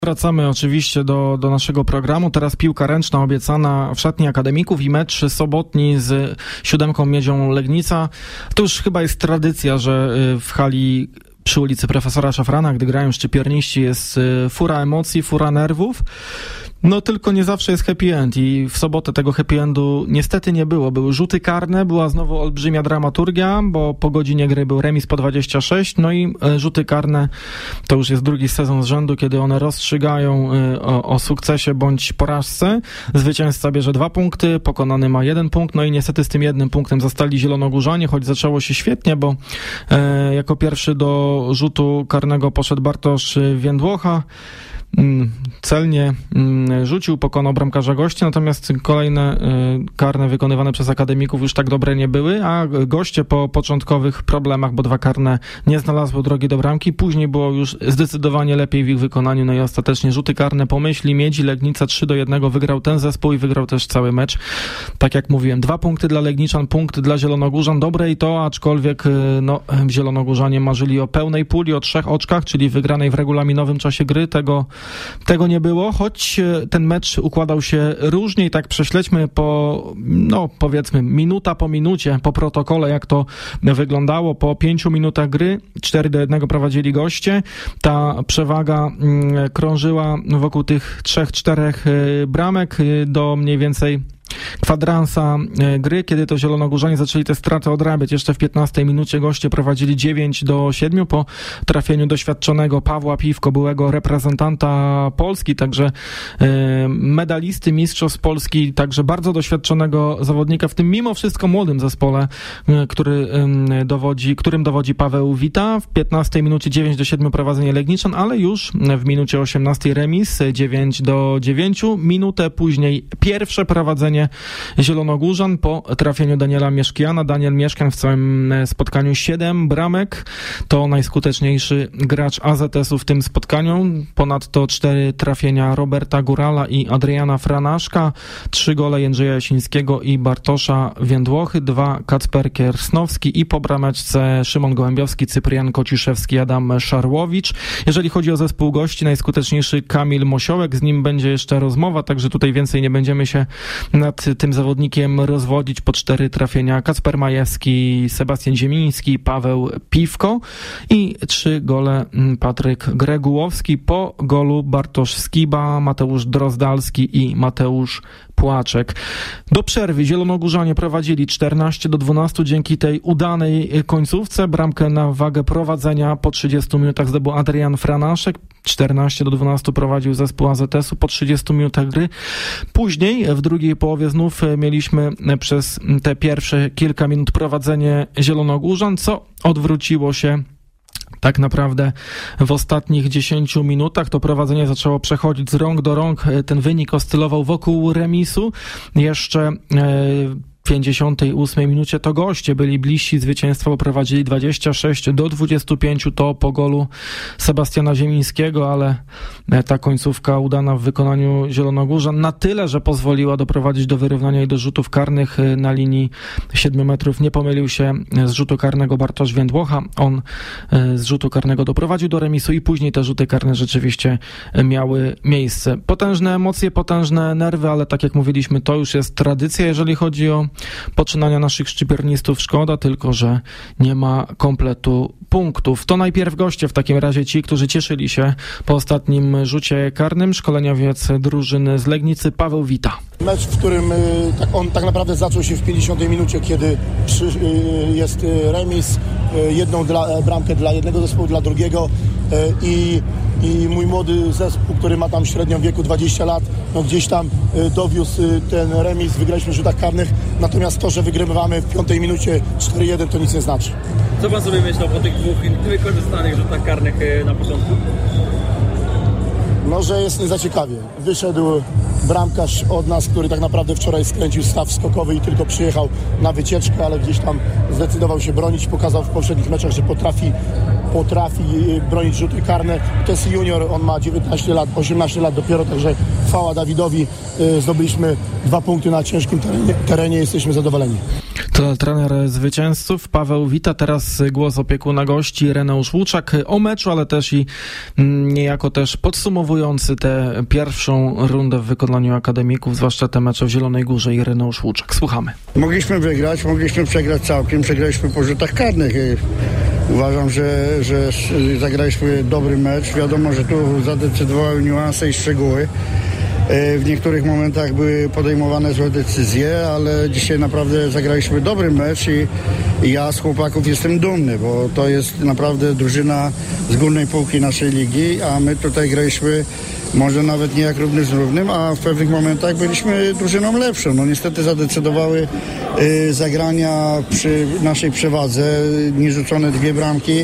Wracamy oczywiście do naszego programu. Teraz piłka ręczna obiecana w szatni akademików i mecz sobotni z 7 Miedzią Legnica. To już chyba jest tradycja, że w hali przy ulicy Profesora Szafrana, gdy grają szczypiorniści, jest fura emocji, fura nerwów. No tylko nie zawsze jest happy end i w sobotę tego happy endu niestety nie było. Były rzuty karne, była znowu olbrzymia dramaturgia, bo po godzinie gry był remis po 26, no i rzuty karne to już jest drugi sezon z rzędu, kiedy one rozstrzygają o sukcesie bądź porażce. Zwycięzca bierze 2 punkty, pokonany ma 1 punkt, no i niestety z tym 1 punktem zostali zielonogórzanie, choć zaczęło się świetnie, bo jako pierwszy do rzutu karnego poszedł Bartosz Więdłocha. Celnie rzucił, pokonał bramkarza gości, natomiast kolejne karne wykonywane przez akademików już tak dobre nie były, a goście po początkowych problemach, bo 2 karne nie znalazły drogi do bramki, później było już zdecydowanie lepiej w ich wykonaniu, no i ostatecznie rzuty karne po myśli Miedzi. Legnica 3-1 wygrał ten zespół i wygrał też cały mecz. Tak jak mówiłem, 2 punkty dla Legniczan, punkt dla Zielonogórzan, dobre i to, aczkolwiek Zielonogórzanie marzyli o pełnej puli, o 3 oczkach, czyli wygranej w regulaminowym czasie gry. Tego nie było, choć ten mecz układał się różnie i tak prześledźmy powiedzmy minuta po minucie, po protokole, jak to wyglądało. Po 5 minutach gry 4-1 prowadzili goście. Ta przewaga krążyła wokół tych 3-4 bramek do mniej więcej kwadransa gry, kiedy to zielonogórzanie zaczęli te straty odrabiać. Jeszcze w 15 minucie goście prowadzili 9-7 po trafieniu doświadczonego Pawła Piwko, byłego reprezentanta Polski, także medalisty, mistrzostw Polski, także bardzo doświadczonego zawodnika w tym mimo wszystko młodym zespole, którym dowodzi Paweł Wita. W 15 minucie 9-7 prowadzenie Legniczan, ale już w minucie 18 remis 9-9. Minutę później pierwsze prowadzenie Zielonogórzan po trafieniu Daniela Mieszkiana. Daniel Mieszkian w całym spotkaniu 7 bramek. To najskuteczniejszy gracz AZS-u w tym spotkaniu. Ponadto 4 trafienia Roberta Górala i Adriana Franaszka. 3 gole Jędrzeja Jasińskiego i Bartosza Więdłochy. 2 Kacper Kiersnowski i po brameczce Szymon Gołębiowski, Cyprian Kociszewski, Adam Szarłowicz. Jeżeli chodzi o zespół gości, najskuteczniejszy Kamil Mosiołek. Z nim będzie jeszcze rozmowa, także tutaj więcej nie będziemy się nad tym zawodnikiem rozwodzić. Po 4 trafienia Kacper Majewski, Sebastian Ziemiński, Paweł Piwko i 3 gole Patryk Gregułowski. Po golu Bartosz Skiba, Mateusz Drozdalski i Mateusz Płaczek. Do przerwy Zielonogórzanie prowadzili 14-12 dzięki tej udanej końcówce. Bramkę na wagę prowadzenia po 30 minutach zdobył Adrian Franaszek. 14-12 prowadził zespół AZS-u po 30 minutach gry. Później w drugiej połowie znów mieliśmy przez te pierwsze kilka minut prowadzenie Zielonogórzan, co odwróciło się tak naprawdę w ostatnich 10 minutach. To prowadzenie zaczęło przechodzić z rąk do rąk. Ten wynik oscylował wokół remisu. Jeszcze w 58 minucie to goście byli bliżsi zwycięstwa, bo prowadzili 26-25, to po golu Sebastiana Ziemińskiego, ale ta końcówka udana w wykonaniu Zielonogórzan na tyle, że pozwoliła doprowadzić do wyrównania i do rzutów karnych na linii 7 metrów. Nie pomylił się z rzutu karnego Bartosz Więdłocha. On z rzutu karnego doprowadził do remisu i później te rzuty karne rzeczywiście miały miejsce. Potężne emocje, potężne nerwy, ale tak jak mówiliśmy, to już jest tradycja, jeżeli chodzi o poczynania naszych szczypiornistów. Szkoda tylko, że nie ma kompletu punktów. To najpierw goście w takim razie, ci, którzy cieszyli się po ostatnim rzucie karnym. Szkoleniowiec drużyny z Legnicy Paweł Wita. Mecz, w którym on tak naprawdę zaczął się w 50 minucie, kiedy jest remis, jedną bramkę dla jednego zespołu, dla drugiego i mój młody zespół, który ma tam średnią wieku 20 lat, no gdzieś tam dowiózł ten remis, wygraliśmy w rzutach karnych, natomiast to, że wygrywamy w 5 minucie 4-1, to nic nie znaczy. Co pan sobie myślał po tych 2 wykorzystanych rzutach karnych na początku? No, że jest nie za ciekawie. Wyszedł bramkarz od nas, który tak naprawdę wczoraj skręcił staw skokowy i tylko przyjechał na wycieczkę, ale gdzieś tam zdecydował się bronić, pokazał w poprzednich meczach, że potrafi potrafi bronić rzuty karne. To jest junior, on ma 19 lat, 18 lat dopiero, także chwała Dawidowi. Zdobyliśmy 2 punkty na ciężkim terenie, jesteśmy zadowoleni. To trener zwycięzców Paweł Wita, teraz głos opiekuna gości Reneusz Łuczak o meczu, ale też i niejako też podsumowujący tę pierwszą rundę w wykonaniu akademików, zwłaszcza te mecze w Zielonej Górze i Reneusz Łuczak. Słuchamy. Mogliśmy wygrać, mogliśmy przegrać całkiem, przegraliśmy po rzutach karnych. Uważam, że zagraliśmy dobry mecz. Wiadomo, że tu zadecydowały niuanse i szczegóły. W niektórych momentach były podejmowane złe decyzje, ale dzisiaj naprawdę zagraliśmy dobry mecz i ja z chłopaków jestem dumny, bo to jest naprawdę drużyna z górnej półki naszej ligi, a my tutaj graliśmy może nawet nie jak równy z równym, a w pewnych momentach byliśmy drużyną lepszą. No niestety zadecydowały zagrania przy naszej przewadze, nierzucone 2 bramki.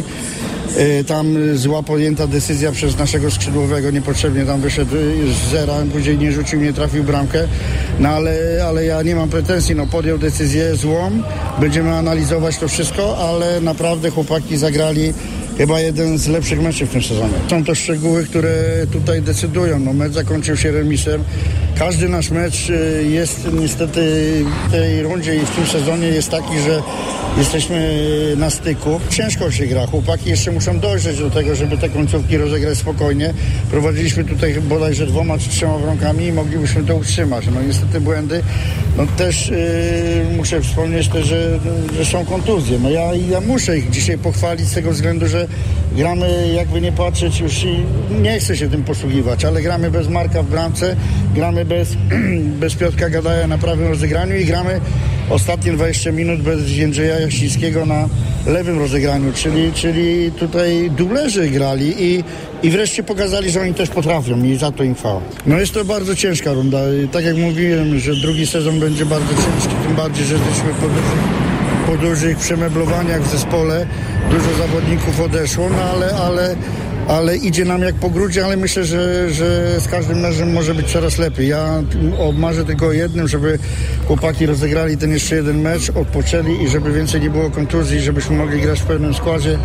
Tam zła podjęta decyzja przez naszego skrzydłowego, niepotrzebnie tam wyszedł z zera, później nie rzucił, nie trafił bramkę, no ale ja nie mam pretensji, no podjął decyzję złą, będziemy analizować to wszystko, ale naprawdę chłopaki zagrali chyba jeden z lepszych meczów w tym sezonie. Są to szczegóły, które tutaj decydują. No, mecz zakończył się remisem. Każdy nasz mecz jest niestety w tej rundzie i w tym sezonie jest taki, że jesteśmy na styku. Ciężko się gra. Chłopaki jeszcze muszą dojrzeć do tego, żeby te końcówki rozegrać spokojnie. Prowadziliśmy tutaj bodajże 2 czy 3 bramkami i moglibyśmy to utrzymać. No niestety błędy. No też muszę wspomnieć też, że są kontuzje. No ja muszę ich dzisiaj pochwalić z tego względu, że gramy, jakby nie patrzeć, już nie chcę się tym posługiwać, ale gramy bez Marka w bramce, gramy bez Piotrka Gadaja na prawym rozegraniu i gramy ostatnie 20 minut bez Jędrzeja Jasińskiego na lewym rozegraniu, czyli tutaj dublerzy grali i wreszcie pokazali, że oni też potrafią i za to im chwała. No jest to bardzo ciężka runda. Tak jak mówiłem, że drugi sezon będzie bardzo ciężki, tym bardziej, że jesteśmy po dużych przemeblowaniach w zespole. Dużo zawodników odeszło, no ale idzie nam jak po grudzie, ale myślę, że z każdym meczem może być coraz lepiej. Ja marzę tylko o jednym, żeby chłopaki rozegrali ten jeszcze jeden mecz, odpoczęli i żeby więcej nie było kontuzji, żebyśmy mogli grać w pełnym składzie,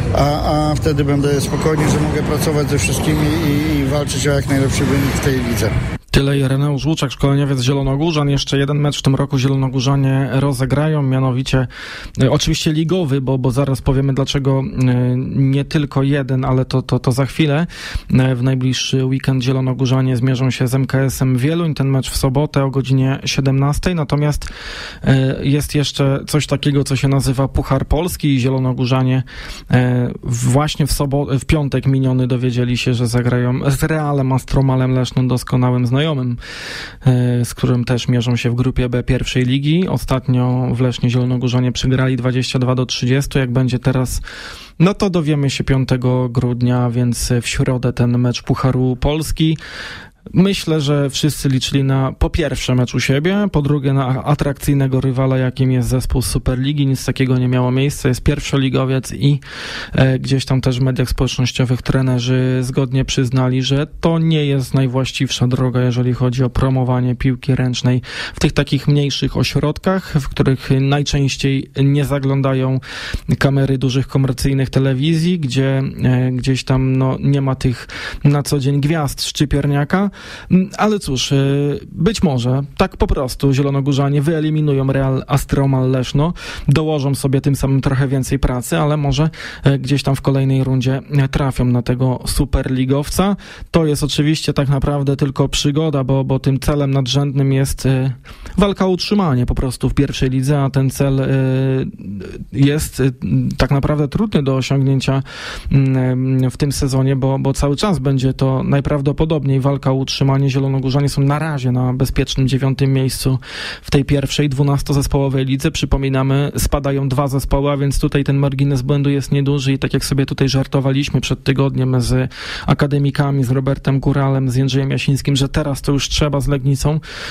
a wtedy będę spokojny, że mogę pracować ze wszystkimi i walczyć o jak najlepszy wynik w tej lidze. Tyle i Reneusz Łuczak, szkoleniowiec Zielonogórzan. Jeszcze jeden mecz w tym roku Zielonogórzanie rozegrają, mianowicie oczywiście ligowy, bo zaraz powiemy dlaczego nie tylko jeden, ale to za chwilę. W najbliższy weekend Zielonogórzanie zmierzą się z MKS-em Wieluń. Ten mecz w sobotę o godzinie 17. Natomiast jest jeszcze coś takiego, co się nazywa Puchar Polski i Zielonogórzanie właśnie w piątek miniony dowiedzieli się, że zagrają z Realem Astromalem Leszno, doskonałym znajomym, z którym też mierzą się w grupie B pierwszej ligi. Ostatnio w Lesznie Zielonogórzanie przegrali 22-30. Jak będzie teraz, no to dowiemy się 5 grudnia, więc w środę ten mecz Pucharu Polski. Myślę, że wszyscy liczyli na po pierwsze mecz u siebie, po drugie na atrakcyjnego rywala, jakim jest zespół z Superligi. Nic takiego nie miało miejsca. Jest pierwszoligowiec i gdzieś tam też w mediach społecznościowych trenerzy zgodnie przyznali, że to nie jest najwłaściwsza droga, jeżeli chodzi o promowanie piłki ręcznej w tych takich mniejszych ośrodkach, w których najczęściej nie zaglądają kamery dużych komercyjnych telewizji, gdzie gdzieś tam nie ma tych na co dzień gwiazd szczypierniaka. Ale cóż, być może tak po prostu Zielonogórzanie wyeliminują Real Astromal Leszno, dołożą sobie tym samym trochę więcej pracy, ale może gdzieś tam w kolejnej rundzie trafią na tego superligowca. To jest oczywiście tak naprawdę tylko przygoda, bo tym celem nadrzędnym jest walka o utrzymanie po prostu w pierwszej lidze, a ten cel jest tak naprawdę trudny do osiągnięcia w tym sezonie, bo cały czas będzie to najprawdopodobniej walka o utrzymanie. Zielonogórzanie są na razie na bezpiecznym 9. miejscu w tej pierwszej 12-zespołowej lidze. Przypominamy, spadają 2 zespoły, a więc tutaj ten margines błędu jest nieduży i tak jak sobie tutaj żartowaliśmy przed tygodniem z akademikami, z Robertem Góralem, z Jędrzejem Jasińskim, że teraz to już trzeba z Legnicą.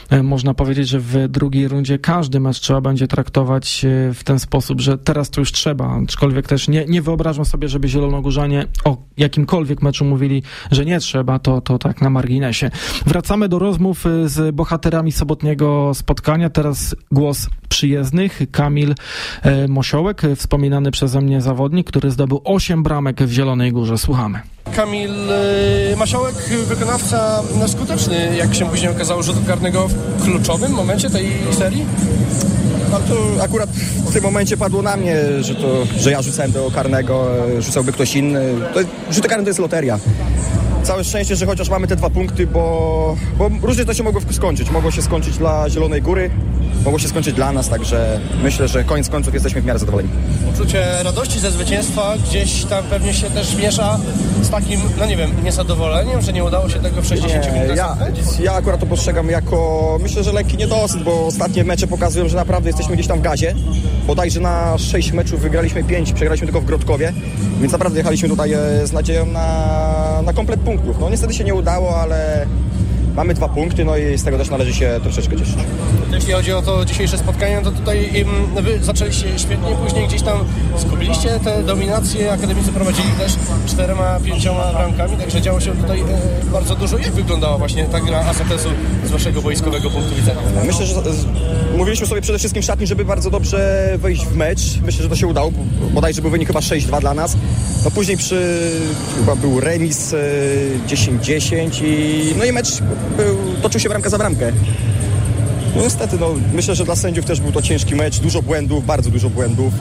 można powiedzieć, że w drugiej rundzie każdy mecz trzeba będzie traktować w ten sposób, że teraz to już trzeba, aczkolwiek też nie wyobrażam sobie, żeby zielonogórzanie o jakimkolwiek meczu mówili, że nie trzeba, to tak na marginesie. Wracamy do rozmów z bohaterami sobotniego spotkania. Teraz głos przyjezdnych. Kamil Mosiołek, wspominany przeze mnie zawodnik, który zdobył 8 bramek w Zielonej Górze. Słuchamy. Kamil Mosiołek, wykonawca skuteczny, jak się później okazało, rzutu karnego w kluczowym momencie tej serii? No to akurat w tym momencie padło na mnie, że ja rzucałem tego karnego, rzucałby ktoś inny. Rzuty karne to jest loteria. Całe szczęście, że chociaż mamy te 2 punkty, bo różnie to się mogło skończyć. Mogło się skończyć dla Zielonej Góry, mogło się skończyć dla nas, także myślę, że koniec końców jesteśmy w miarę zadowoleni. Uczucie radości ze zwycięstwa gdzieś tam pewnie się też miesza z takim, niezadowoleniem, że nie udało się tego w 60 minutach. Ja akurat to postrzegam jako, myślę, że lekki niedosyt, bo ostatnie mecze pokazują, że naprawdę jesteśmy gdzieś tam w gazie. Bodajże na 6 meczów wygraliśmy 5, przegraliśmy tylko w Grodkowie, więc naprawdę jechaliśmy tutaj z nadzieją na komplet punktów. No niestety się nie udało, ale mamy 2 punkty, no i z tego też należy się troszeczkę cieszyć. Jeśli chodzi o to dzisiejsze spotkanie, to tutaj wy zaczęliście świetnie, później gdzieś tam zgubiliście te dominacje, akademicy prowadzili też 4-5 bramkami, także działo się tutaj bardzo dużo. Jak wyglądała właśnie ta gra AZS-u z waszego boiskowego punktu widzenia? Myślę, że mówiliśmy sobie przede wszystkim w szatni, żeby bardzo dobrze wejść w mecz. Myślę, że to się udało, bodajże był wynik chyba 6-2 dla nas. No później chyba był remis 10-10 i mecz toczył się bramka za bramkę. No niestety, myślę, że dla sędziów też był to ciężki mecz, dużo błędów, bardzo dużo błędów.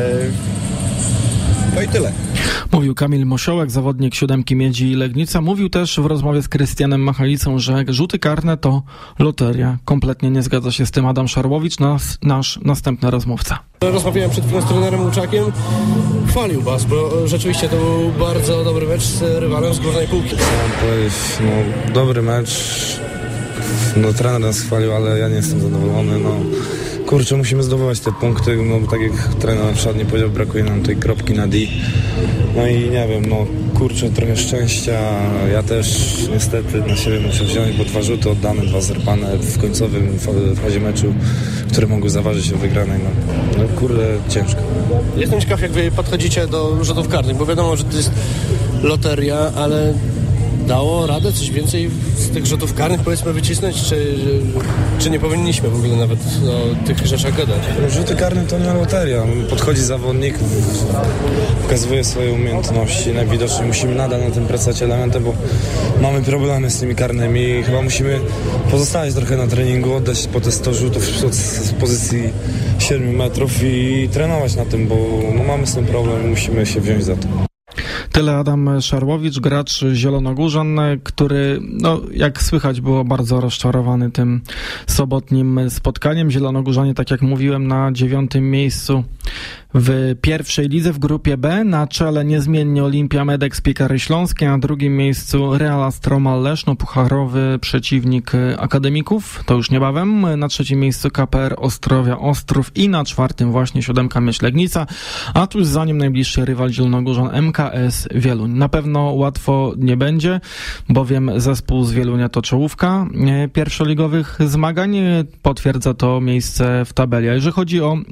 No i tyle. Mówił Kamil Mosiołek, zawodnik 7 Miedzi Legnica. Mówił też w rozmowie z Krystianem Machalicą, że rzuty karne to loteria. Kompletnie nie zgadza się z tym Adam Szarłowicz, nasz następny rozmówca. Rozmawiałem przed chwilą z trenerem Łuczakiem. Chwalił was, bo rzeczywiście to był bardzo dobry mecz z rywalem z Górnej Półki. Chciałem powiedzieć, dobry mecz. Trener nas chwalił, ale ja nie jestem zadowolony. Kurczę, musimy zdobywać te punkty, tak jak trener w szatni powiedział, brakuje nam tej kropki na D. No i nie wiem, kurczę, trochę szczęścia. Ja też niestety na siebie muszę wziąć, bo 2 rzuty oddane, 2 zerpane w końcowym fazie meczu, które mogły zaważyć o wygranej. Kurde, ciężko. Jestem ciekaw, jak wy podchodzicie do rzutów karnych, bo wiadomo, że to jest loteria, ale dało radę coś więcej z tych rzutów karnych, powiedzmy, wycisnąć, czy nie powinniśmy w ogóle nawet o tych rzeczach gadać? Rzuty karne to nie loteria. Podchodzi zawodnik, pokazuje swoje umiejętności. Najwidoczniej musimy nadal na tym pracować elementem, bo mamy problemy z tymi karnymi i chyba musimy pozostawać trochę na treningu, oddać po te 100 rzutów z pozycji 7 metrów i trenować na tym, bo mamy z tym problem i musimy się wziąć za to. Tyle Adam Szarłowicz, gracz Zielonogórzan, który, jak słychać, był bardzo rozczarowany tym sobotnim spotkaniem. Zielonogórzanie, tak jak mówiłem, na 9. miejscu w pierwszej lidze w grupie B. Na czele niezmiennie Olimpia Medex Piekary Śląskie, na 2. miejscu Real Astromal Leszno, pucharowy przeciwnik akademików, to już niebawem. Na 3. miejscu KPR Ostrowia Ostrów i na 4. właśnie 7 Miedź Legnica, a tuż za nim najbliższy rywal Zielonogórzan MKS Wieluń. Na pewno łatwo nie będzie, bowiem zespół z Wielunia to czołówka pierwszoligowych zmagań. Potwierdza to miejsce w tabeli. A jeżeli chodzi o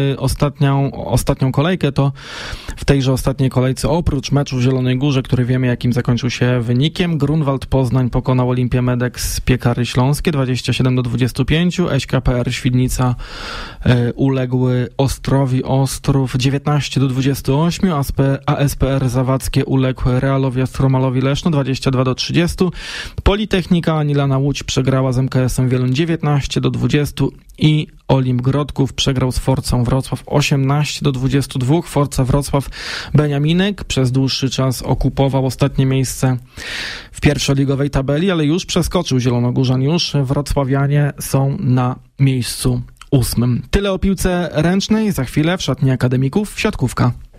ostatnią kolejkę, to w tejże ostatniej kolejce oprócz meczu w Zielonej Górze, który wiemy jakim zakończył się wynikiem, Grunwald Poznań pokonał Olimpię Medex Piekary Śląskie 27-25, SKPR Świdnica uległy Ostrowi Ostrów 19-28, ASPR Zawadzkie uległ Realowi Astromalowi Leszno 22-30, Politechnika Anilana Łódź przegrała z MKS-em Wieluń 19-20 i Olimp Grodków przegrał z Forcą Wrocław 18-22. Forca Wrocław Beniaminek przez dłuższy czas okupował ostatnie miejsce w pierwszoligowej tabeli, ale już przeskoczył Zielonogórzan. Już wrocławianie są na miejscu 8. Tyle o piłce ręcznej. Za chwilę w szatni akademików siatkówka.